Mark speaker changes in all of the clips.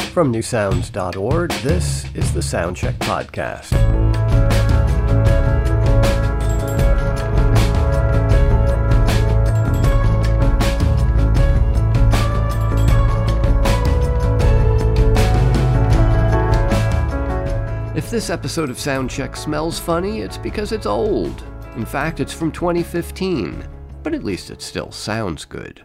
Speaker 1: From newsounds.org, this is the Soundcheck Podcast. If this episode of Soundcheck smells funny, it's because it's old. In fact, it's from 2015, but at least it still sounds good.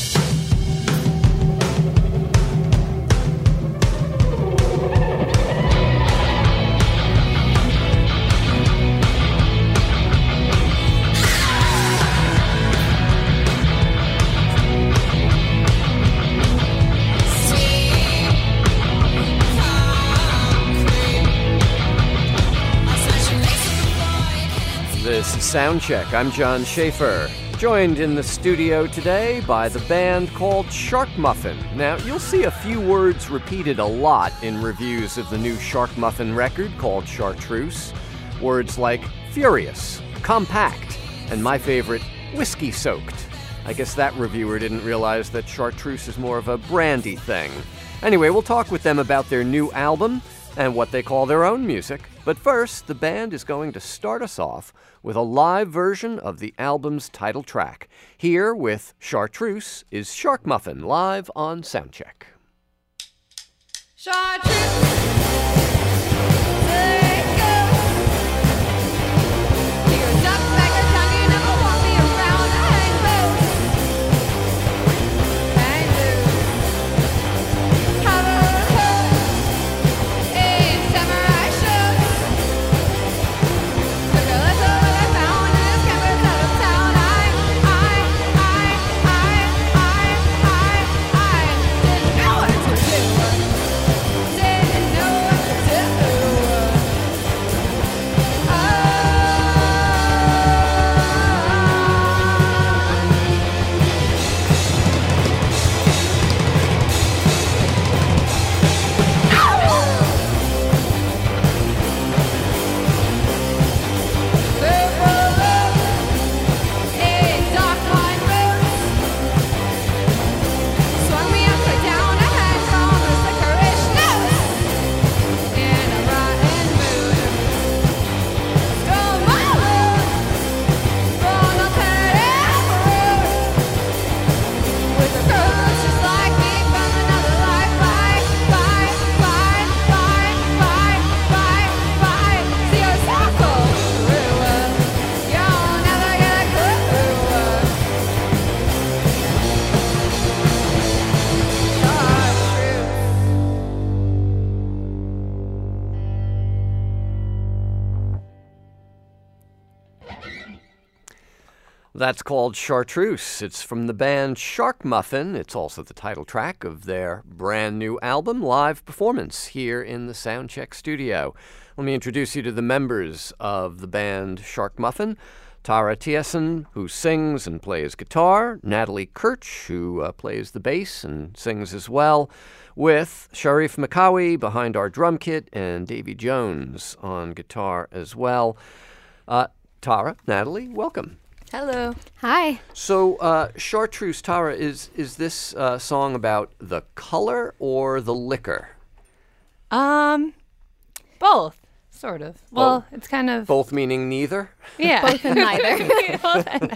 Speaker 1: This is Soundcheck. I'm John Schaefer, joined in the studio today by the band called Shark Muffin. Now, you'll see a few words repeated a lot in reviews of the new Shark Muffin record called Chartreuse. Words like furious, compact, and my favorite, whiskey-soaked. I guess that reviewer didn't realize that Chartreuse is more of a brandy thing. Anyway, we'll talk with them about their new album and what they call their own music. But first, the band is going to start us off with a live version of the album's title track. Here with Chartreuse is Shark Muffin live on Soundcheck.
Speaker 2: Chartreuse.
Speaker 1: That's called Chartreuse. It's from the band Shark Muffin. It's also the title track of their brand new album, live performance here in the Soundcheck studio. Let me introduce you to the members of the band Shark Muffin. Tara Thiessen, who sings and plays guitar. Natalie Kirch, who plays the bass and sings as well. With Sharif Makawi behind our drum kit and Davy Jones on guitar as well. Tara, Natalie, welcome.
Speaker 3: Hello.
Speaker 2: Hi.
Speaker 1: So, Chartreuse, Tara, is this song about the color or the liquor?
Speaker 3: Both, sort of. Well, it's kind of...
Speaker 1: Both meaning neither?
Speaker 3: Yeah.
Speaker 2: Both and neither.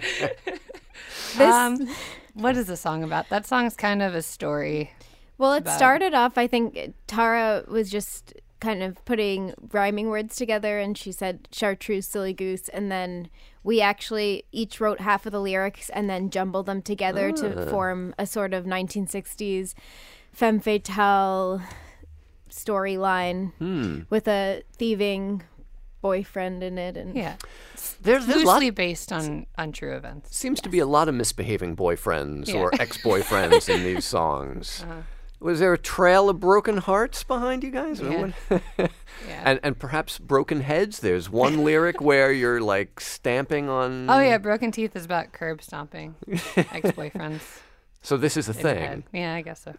Speaker 3: What is the song about? That song's kind of a story.
Speaker 2: Well, it started off, I think Tara was just kind of putting rhyming words together, and she said chartreuse, silly goose, and then we actually each wrote half of the lyrics and then jumbled them together to form a sort of 1960s femme fatale storyline with a thieving boyfriend in it. And
Speaker 3: yeah.
Speaker 1: There's
Speaker 3: loosely based on true events.
Speaker 1: Seems to be a lot of misbehaving boyfriends or ex-boyfriends in these songs. Was there a trail of broken hearts behind you guys?
Speaker 3: Yeah.
Speaker 1: And perhaps broken heads? There's one lyric where you're like stamping on...
Speaker 3: Oh, yeah. Broken Teeth is about curb stomping ex-boyfriends.
Speaker 1: So this is a thing.
Speaker 3: Yeah, I guess so.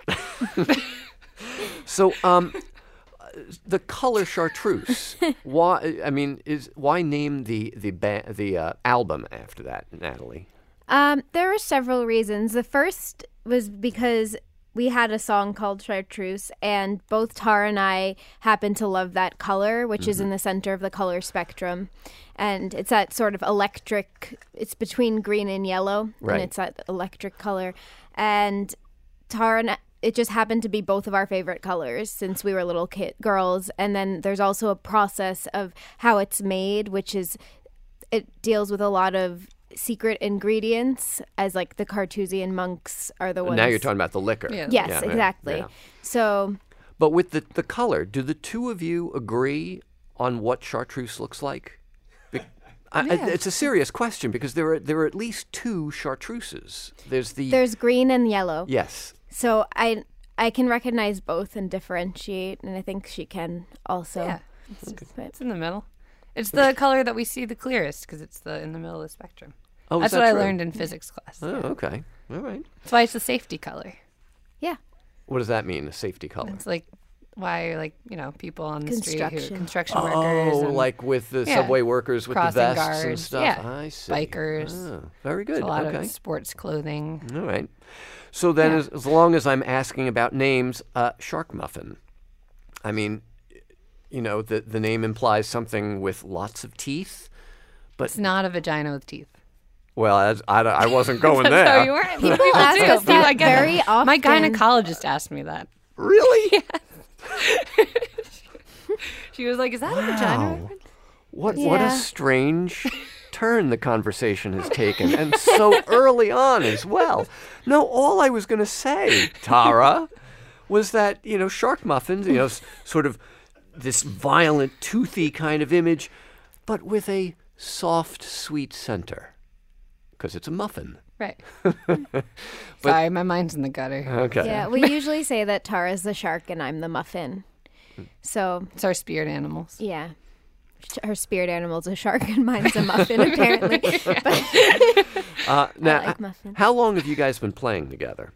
Speaker 1: So, the color chartreuse. Why name the album after that, Natalie?
Speaker 2: There are several reasons. The first was because we had a song called Chartreuse, and both Tara and I happen to love that color, which is in the center of the color spectrum. And it's that sort of electric, it's between green and yellow,
Speaker 1: Right.
Speaker 2: and it's that electric color. And Tara and it just happened to be both of our favorite colors since we were little girls. And then there's also a process of how it's made, which is, it deals with a lot of secret ingredients, as like the Carthusian monks are the ones.
Speaker 1: Now you're talking about the liquor.
Speaker 3: Yeah.
Speaker 2: Yes,
Speaker 1: Yeah,
Speaker 2: exactly.
Speaker 1: yeah.
Speaker 2: So
Speaker 1: But with the color, do the two of you agree on what chartreuse looks like? It's a serious question because there are at least two chartreuses.
Speaker 2: there's green and yellow.
Speaker 1: Yes.
Speaker 2: So I can recognize both and differentiate, and I think she can also.
Speaker 3: Yeah,
Speaker 2: But-
Speaker 3: it's in the middle. It's the color that we see the clearest because it's in the middle of the spectrum.
Speaker 1: Oh,
Speaker 3: That's
Speaker 1: is
Speaker 3: what
Speaker 1: that
Speaker 3: I
Speaker 1: true?
Speaker 3: learned in physics class.
Speaker 1: Oh, okay. All right.
Speaker 3: That's why it's the safety color.
Speaker 2: Yeah.
Speaker 1: What does that mean? A safety color?
Speaker 3: It's like why, like, people on the street
Speaker 2: Construction.
Speaker 3: who construction workers.
Speaker 1: Oh,
Speaker 3: and
Speaker 1: like with the
Speaker 3: Yeah.
Speaker 1: subway workers with the
Speaker 3: Crossing
Speaker 1: vests and
Speaker 3: guards.
Speaker 1: stuff.
Speaker 3: Yeah.
Speaker 1: I see.
Speaker 3: Bikers.
Speaker 1: Oh, very good.
Speaker 3: a lot
Speaker 1: Okay.
Speaker 3: of sports clothing.
Speaker 1: All right. So then,
Speaker 3: Yeah.
Speaker 1: as long as I'm asking about names, shark muffin. I mean, the name implies something with lots of teeth.
Speaker 3: It's not a vagina with teeth.
Speaker 1: Well, I wasn't going
Speaker 3: That's
Speaker 1: there.
Speaker 3: how you were.
Speaker 2: People ask
Speaker 3: do.
Speaker 2: us that
Speaker 3: I get
Speaker 2: very
Speaker 3: it.
Speaker 2: often.
Speaker 3: My gynecologist asked me that.
Speaker 1: Really?
Speaker 3: She was like, "Is that a vagina?"
Speaker 1: Wow. What a
Speaker 2: Yeah.
Speaker 1: strange turn the conversation has taken, and so early on as well. No, all I was going to say, Tara, was that shark muffins, sort of this violent, toothy kind of image, but with a soft, sweet center, because it's a muffin.
Speaker 3: Right. Sorry, my mind's in the gutter.
Speaker 1: Okay.
Speaker 2: Yeah, we usually say that Tara's the shark and I'm the muffin. So
Speaker 3: It's our spirit animals.
Speaker 2: yeah, her spirit animal's a shark and mine's a muffin. Apparently,
Speaker 1: Now,
Speaker 2: I like muffins.
Speaker 1: how long have you guys been playing together?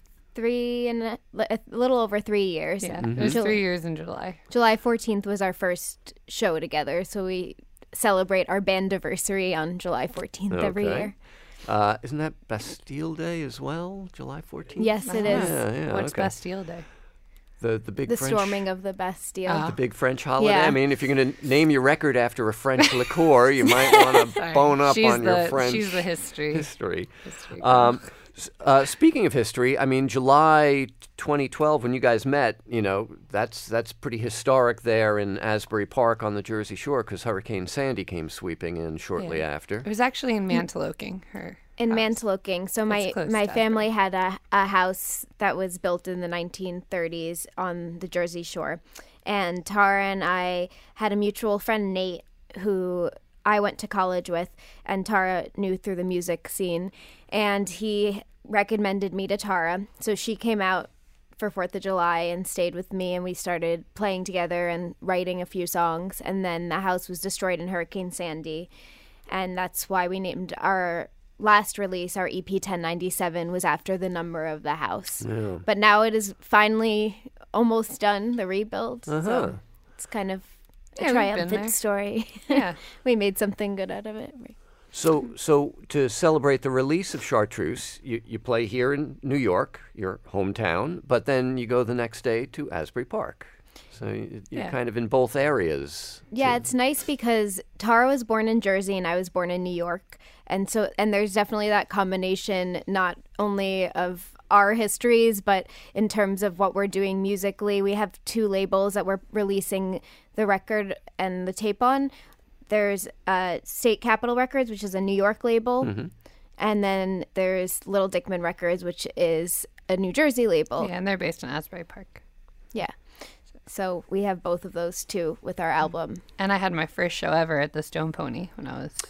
Speaker 2: a little over 3 years.
Speaker 3: Yeah, it was 3 years in July.
Speaker 2: July 14th was our first show together, so we celebrate our bandiversary on July 14th every
Speaker 1: Okay.
Speaker 2: year.
Speaker 1: Isn't that Bastille Day as well, July 14th?
Speaker 2: Yes, it is.
Speaker 1: Yeah,
Speaker 3: What's
Speaker 1: okay.
Speaker 3: Bastille Day?
Speaker 1: The big
Speaker 2: The
Speaker 1: French,
Speaker 2: storming of the Bastille.
Speaker 1: the big French holiday.
Speaker 2: Yeah.
Speaker 1: I mean, if you're going to name your record after a French liqueur, you might want to bone up on your French
Speaker 3: She's the history.
Speaker 1: history.
Speaker 3: girl.
Speaker 1: Speaking of history, I mean, July 2012, when you guys met, that's pretty historic there in Asbury Park on the Jersey Shore because Hurricane Sandy came sweeping in shortly
Speaker 3: Yeah.
Speaker 1: after.
Speaker 3: It was actually in Manteloking.
Speaker 2: in
Speaker 3: house.
Speaker 2: Manteloking. So
Speaker 3: That's close
Speaker 2: my
Speaker 3: to
Speaker 2: family had a house that was built in the 1930s on the Jersey Shore. And Tara and I had a mutual friend, Nate, who I went to college with, and Tara knew through the music scene. And he recommended me to Tara. So she came out for 4th of July and stayed with me, and we started playing together and writing a few songs. And then the house was destroyed in Hurricane Sandy. And that's why we named our last release, our EP 1097, was after the number of the house.
Speaker 1: Yeah.
Speaker 2: But now it is finally almost done, the rebuild.
Speaker 1: Uh-huh.
Speaker 2: So it's kind of a
Speaker 3: Yeah, we've been there.
Speaker 2: triumphant story.
Speaker 3: Yeah.
Speaker 2: We made something good out of it.
Speaker 1: So to celebrate the release of Chartreuse, you play here in New York, your hometown, but then you go the next day to Asbury Park. So you're
Speaker 3: Yeah.
Speaker 1: kind of in both areas.
Speaker 2: Yeah, it's nice because Tara was born in Jersey and I was born in New York. And there's definitely that combination, not only of our histories, but in terms of what we're doing musically. We have 2 labels that we're releasing the record and the tape on. There's State Capitol Records, which is a New York label.
Speaker 1: Mm-hmm.
Speaker 2: And then there's Little Dickman Records, which is a New Jersey label.
Speaker 3: Yeah, and they're based in Asbury Park.
Speaker 2: Yeah. So we have both of those too with our album.
Speaker 3: And I had my first show ever at the Stone Pony when I was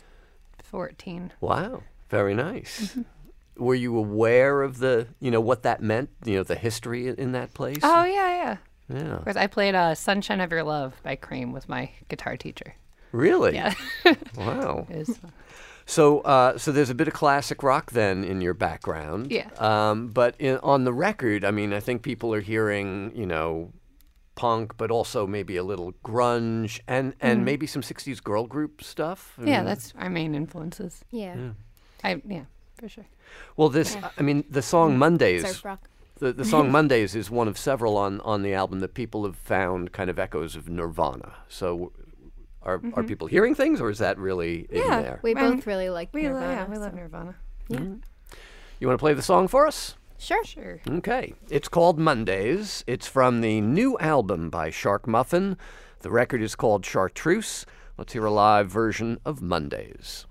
Speaker 3: 14.
Speaker 1: Wow, very nice.
Speaker 3: Mm-hmm.
Speaker 1: Were you aware of what that meant, the history in that place?
Speaker 3: Oh, yeah.
Speaker 1: Yeah.
Speaker 3: Of course, I played Sunshine of Your Love by Cream with my guitar teacher.
Speaker 1: Really?
Speaker 3: Yeah.
Speaker 1: Wow.
Speaker 3: It was,
Speaker 1: So there's a bit of classic rock then in your background.
Speaker 3: Yeah.
Speaker 1: But on the record, I mean, I think people are hearing, punk, but also maybe a little grunge and maybe some 60s girl group stuff. I
Speaker 3: yeah,
Speaker 1: mean,
Speaker 3: that's our main influences.
Speaker 2: Yeah.
Speaker 3: Yeah, for sure.
Speaker 1: Well, I mean, the song Mondays
Speaker 2: Surf rock.
Speaker 1: The song Mondays is one of several on the album that people have found kind of echoes of Nirvana. So are people hearing things, or is that really in there?
Speaker 2: We both really like Nirvana.
Speaker 3: Yeah, we love Nirvana.
Speaker 2: Yeah.
Speaker 1: You want to play the song for us?
Speaker 2: Sure.
Speaker 3: Sure.
Speaker 1: Okay. It's called Mondays. It's from the new album by Shark Muffin. The record is called Chartreuse. Let's hear a live version of Mondays.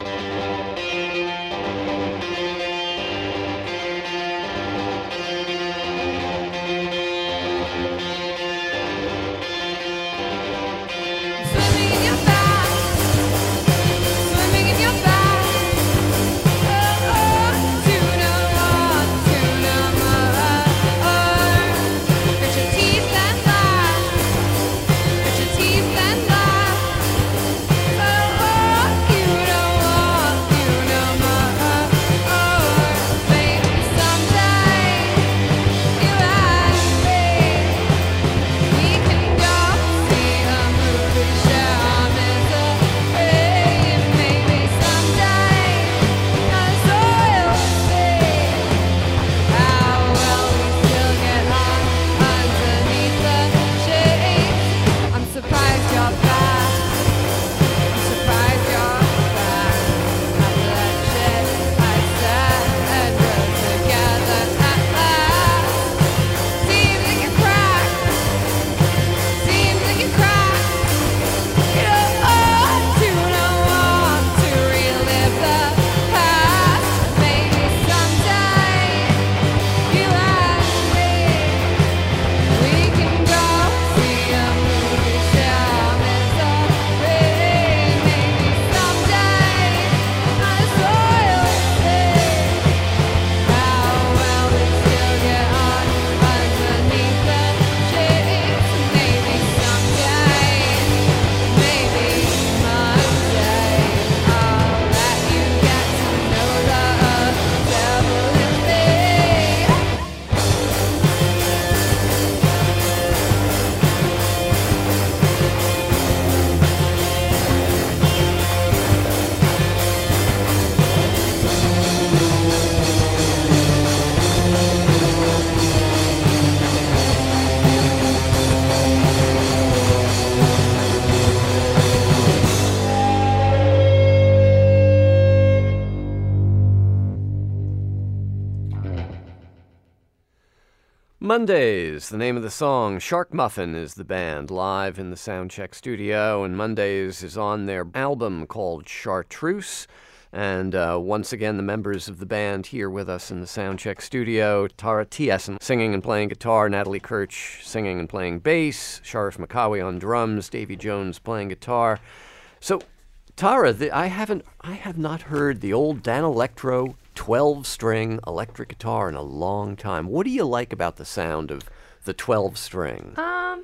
Speaker 1: Mondays, the name of the song. Shark Muffin is the band, live in the Soundcheck studio, and Mondays is on their album called Chartreuse. And once again, the members of the band here with us in the Soundcheck studio: Tara T.S. singing and playing guitar, Natalie Kirch singing and playing bass, Sharif Makawi on drums, Davy Jones playing guitar. So, Tara, I have not heard the old Danelectro 12-string electric guitar in a long time. What do you like about the sound of the 12-string?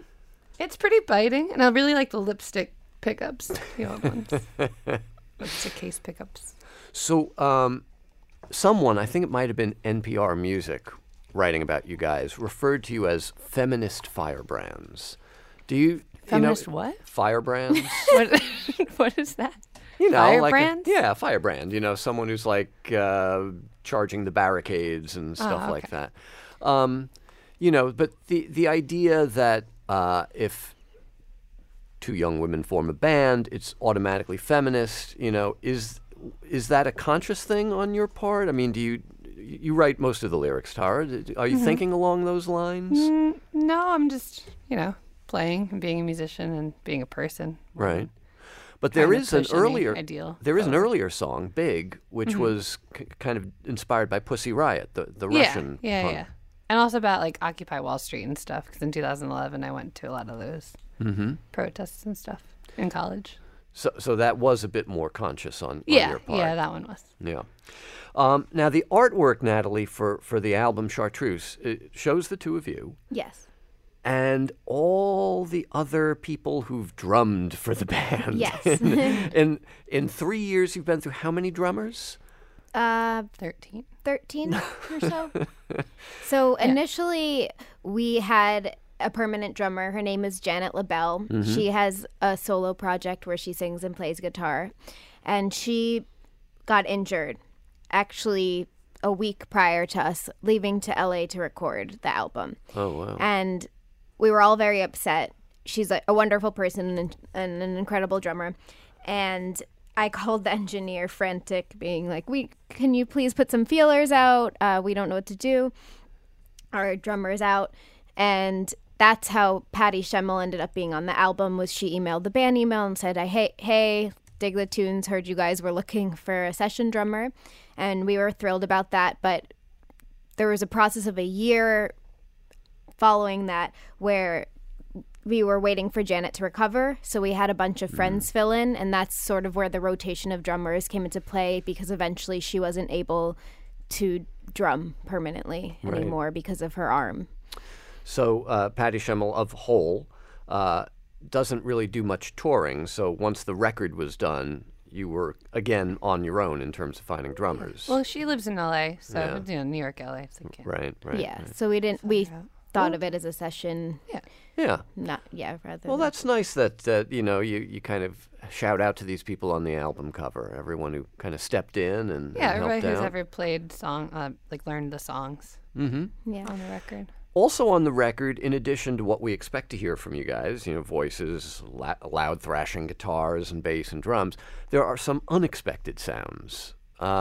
Speaker 3: It's pretty biting, and I really like the lipstick pickups, the old ones. Lipstick case pickups.
Speaker 1: So, someone, I think it might have been NPR Music, writing about you guys, referred to you as feminist firebrands. Do you...
Speaker 3: Feminist what?
Speaker 1: Firebrands.
Speaker 3: What is that?
Speaker 1: Firebrands? Firebrand. Someone who's like charging the barricades and stuff like that. But the idea that if two young women form a band, it's automatically feminist, is that a conscious thing on your part? I mean, do you write most of the lyrics, Tara? Are you thinking along those lines?
Speaker 3: No, I'm just, playing and being a musician and being a person.
Speaker 1: Right. But there is an earlier
Speaker 3: ideal.
Speaker 1: There is an earlier song, "Big," which was kind of inspired by Pussy Riot, the Russian punk.
Speaker 3: Yeah. And also about like Occupy Wall Street and stuff, because in 2011 I went to a lot of those protests and stuff in college.
Speaker 1: So that was a bit more conscious on your part.
Speaker 3: Yeah, that one was.
Speaker 1: Yeah. Now the artwork, Natalie, for the album Chartreuse, it shows the two of you.
Speaker 2: Yes.
Speaker 1: And all the other people who've drummed for the band.
Speaker 2: Yes.
Speaker 1: In 3 years, you've been through how many drummers?
Speaker 3: 13.
Speaker 2: 13 or so. So initially, we had a permanent drummer. Her name is Janet LaBelle. She has a solo project where she sings and plays guitar. And she got injured, actually a week prior to us leaving to LA to record the album.
Speaker 1: Oh, wow.
Speaker 2: And we were all very upset. She's a wonderful person and an incredible drummer. And I called the engineer frantic, being like, can you please put some feelers out? We don't know what to do. Our drummer's out. And that's how Patty Schemmel ended up being on the album. Was she emailed the band email and said, hey, dig the tunes, heard you guys were looking for a session drummer. And we were thrilled about that. But there was a process of a year following that where we were waiting for Janet to recover, so we had a bunch of friends fill in, and that's sort of where the rotation of drummers came into play, because eventually she wasn't able to drum permanently anymore because of her arm.
Speaker 1: So Patty Schemmel of Hole doesn't really do much touring, so once the record was done, you were, again, on your own in terms of finding drummers.
Speaker 3: Well, she lives in LA, so New York, LA. So
Speaker 1: Right.
Speaker 2: Yeah, so we thought of it as a session.
Speaker 1: Yeah.
Speaker 2: Rather.
Speaker 1: Well, that's nice that you kind of shout out to these people on the album cover. Everyone who kind of stepped in and
Speaker 3: everybody
Speaker 1: helped
Speaker 3: who's
Speaker 1: out.
Speaker 3: ever played learned the songs on the record.
Speaker 1: Also on the record, in addition to what we expect to hear from you guys, voices, loud thrashing guitars and bass and drums, there are some unexpected sounds.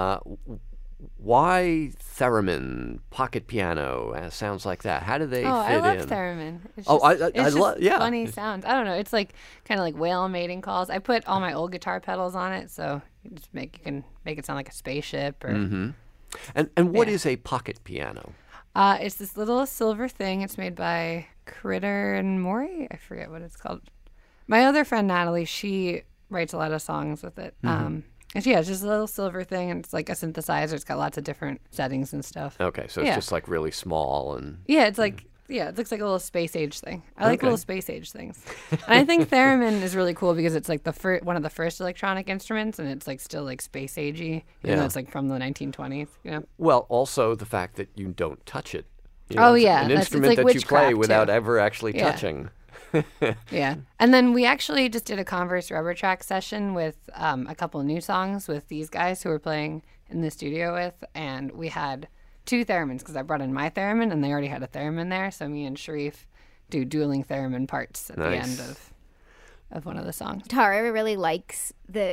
Speaker 1: Why theremin, pocket piano, sounds like that? How do they fit in?
Speaker 3: I love theremin. It's just funny sounds. I don't know. It's like kind of like whale mating calls. I put all my old guitar pedals on it, so you can make it sound like a spaceship. Or
Speaker 1: And what is a pocket piano?
Speaker 3: It's this little silver thing. It's made by Critter and Mori. I forget what it's called. My other friend Natalie, she writes a lot of songs with it. And it's just a little silver thing, and it's like a synthesizer. It's got lots of different settings and stuff.
Speaker 1: Okay, so it's just like really small and...
Speaker 3: Yeah, it's like, it looks like a little space age thing. I like little space age things. And I think theremin is really cool because it's like one of the first electronic instruments, and it's like still like space agey, even though it's like from the 1920s.
Speaker 1: Well, also the fact that you don't touch it.
Speaker 3: An
Speaker 1: instrument
Speaker 3: like
Speaker 1: that you play
Speaker 3: too.
Speaker 1: without ever actually touching.
Speaker 3: Yeah. And then we actually just did a Converse Rubber Track session with a couple of new songs with these guys who were playing in the studio with, and we had 2 theremins because I brought in my theremin and they already had a theremin there, so me and Sharif do dueling theremin parts at the end of one of the songs.
Speaker 2: Tara really likes the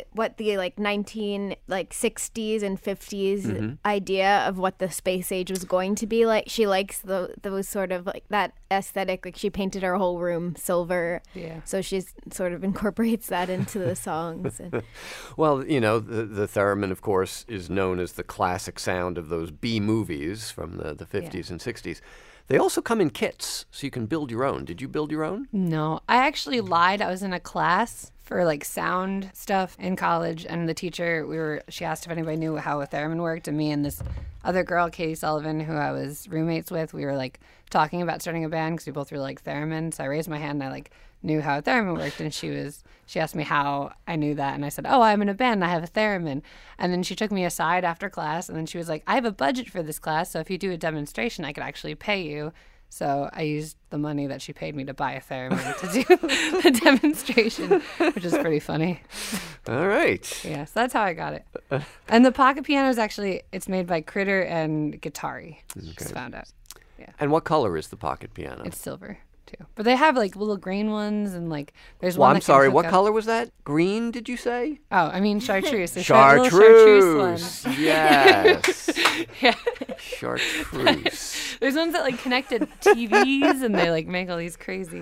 Speaker 2: 60s and 50s idea of what the space age was going to be like. She likes those sort of like that aesthetic. Like she painted her whole room silver. Yeah. So she sort of incorporates that into the songs.
Speaker 1: Well, the theremin, of course, is known as the classic sound of those B movies from the 50s and 60s. They also come in kits, so you can build your own. Did you build your own?
Speaker 3: No, I actually lied. I was in a class for like sound stuff in college, and the teacher, she asked if anybody knew how a theremin worked, and me and this other girl, Katie Sullivan, who I was roommates with, we were like talking about starting a band because we both really like theremin. So I raised my hand and I like knew how a theremin worked, and she asked me how I knew that, and I said, I'm in a band and I have a theremin. And then she took me aside after class, and then she was like, I have a budget for this class, so if you do a demonstration I could actually pay you. So I used the money that she paid me to buy a theremin to do a demonstration, which is pretty funny.
Speaker 1: All right.
Speaker 3: Yeah, so that's how I got it. And the pocket piano is actually, it's made by Critter and Guitari. Just found out. Yeah.
Speaker 1: And what color is the pocket piano?
Speaker 3: It's silver too. But they have like little green ones, and like there's
Speaker 1: one.
Speaker 3: Well,
Speaker 1: I'm sorry, what color was that? Green, did you say?
Speaker 3: Oh, I mean chartreuse.
Speaker 1: Chartreuse. Yes.
Speaker 3: Yeah.
Speaker 1: Chartreuse.
Speaker 3: There's ones that like connected TVs, and they like make all these crazy.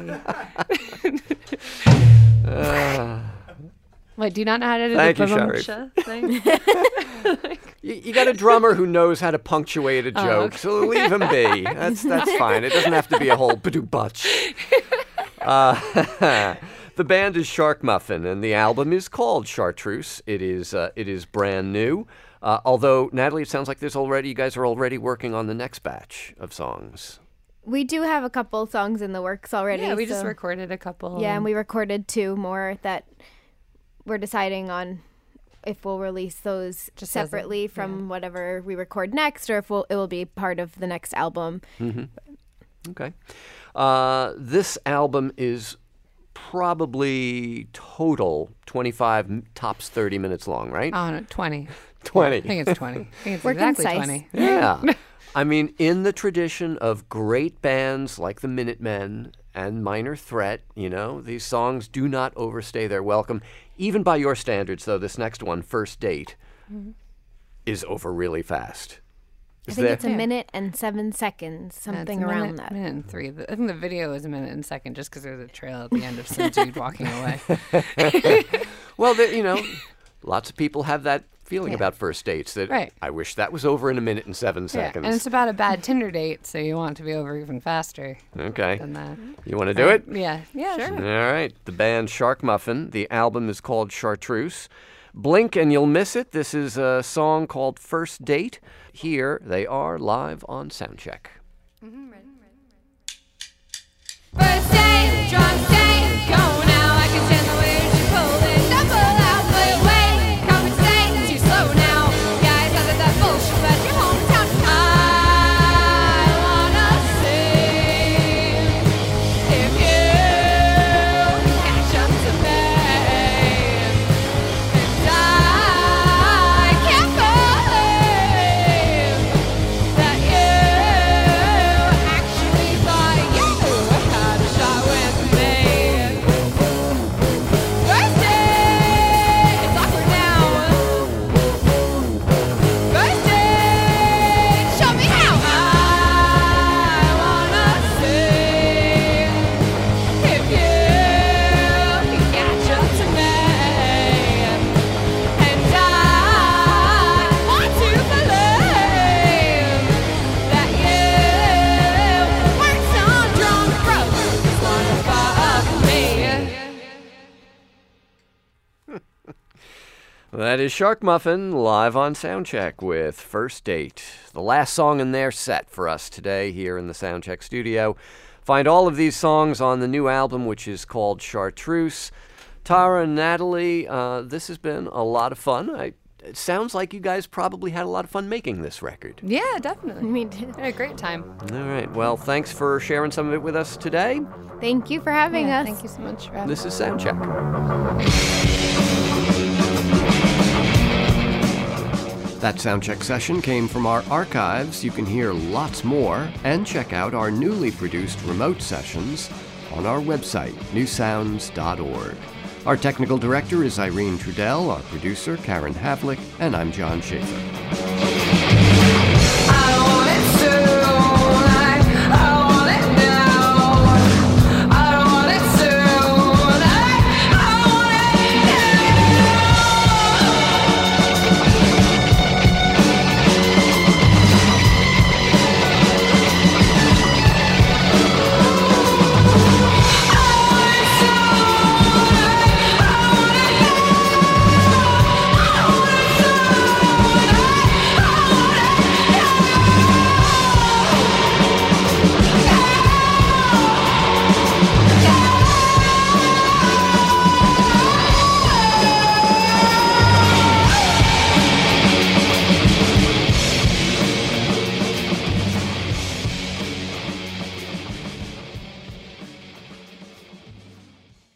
Speaker 3: What, do you not know how to do
Speaker 1: Thank
Speaker 3: the
Speaker 1: you,
Speaker 3: thing?
Speaker 1: You got a drummer who knows how to punctuate a joke, so leave him be. That's fine. It doesn't have to be a whole badoo-butch. The band is Shark Muffin, and the album is called Chartreuse. It is brand new. Although, Natalie, it sounds like you guys are already working on the next batch of songs.
Speaker 2: We do have a couple songs in the works already.
Speaker 3: Yeah, we just recorded a couple.
Speaker 2: Yeah, and we recorded 2 more that we're deciding on if we'll release those just separately from whatever we record next, or if it will be part of the next album.
Speaker 1: Mm-hmm. Okay. This album is probably total 25, tops 30 minutes long, right?
Speaker 3: Oh, no, 20.
Speaker 1: 20.
Speaker 3: I think it's 20. I think it's
Speaker 2: We're
Speaker 3: exactly
Speaker 2: concise.
Speaker 3: 20.
Speaker 1: Yeah. I mean, in the tradition of great bands like the Minutemen and Minor Threat, you know, these songs do not overstay their welcome. Even by your standards, though, this next one, First Date, is over really fast.
Speaker 2: I think it's a minute and 7 seconds, something around that.
Speaker 3: Minute and 3. I think the video is a minute and second just because there's a trail at the end of some dude walking away.
Speaker 1: Well, you know, lots of people have that feeling about first dates that I wish that was over in a minute and 7 seconds.
Speaker 3: And it's about a bad Tinder date, so you want it to be over even faster
Speaker 1: Okay.
Speaker 3: than that.
Speaker 1: You want to do it?
Speaker 3: Yeah, sure.
Speaker 1: All right. The band Shark Muffin. The album is called Chartreuse. Blink and you'll miss it. This is a song called First Date. Here they are live on Soundcheck.
Speaker 4: First day, drunk day, go now. I can stand the way you pull it. Double out, play away. Compensate, too slow now. Guys, out of that bullshit, but your hometown. I wanna sing. If you catch up to me, and I can't believe that you actually thought you had a shot with me. First date, it's awkward now. First date, show me how. I wanna sing. If you can catch up to me, and I want to believe that you weren't some drunk broke just wanna fuck me.
Speaker 1: That is Shark Muffin live on Soundcheck with First Date. The last song in their set for us today here in the Soundcheck studio. Find all of these songs on the new album, which is called Chartreuse. Tara and Natalie, this has been a lot of fun. It sounds like you guys probably had a lot of fun making this record.
Speaker 3: Yeah, definitely.
Speaker 2: Me too.
Speaker 3: Had a great time.
Speaker 1: All right. Well, thanks for sharing some of it with us today.
Speaker 2: Thank you for having us.
Speaker 3: Thank you so much for having
Speaker 1: This is Soundcheck. That Soundcheck session came from our archives. You can hear lots more and check out our newly produced remote sessions on our website, newsounds.org. Our technical director is Irene Trudell, our producer, Karen Havlick, and I'm John Schaefer.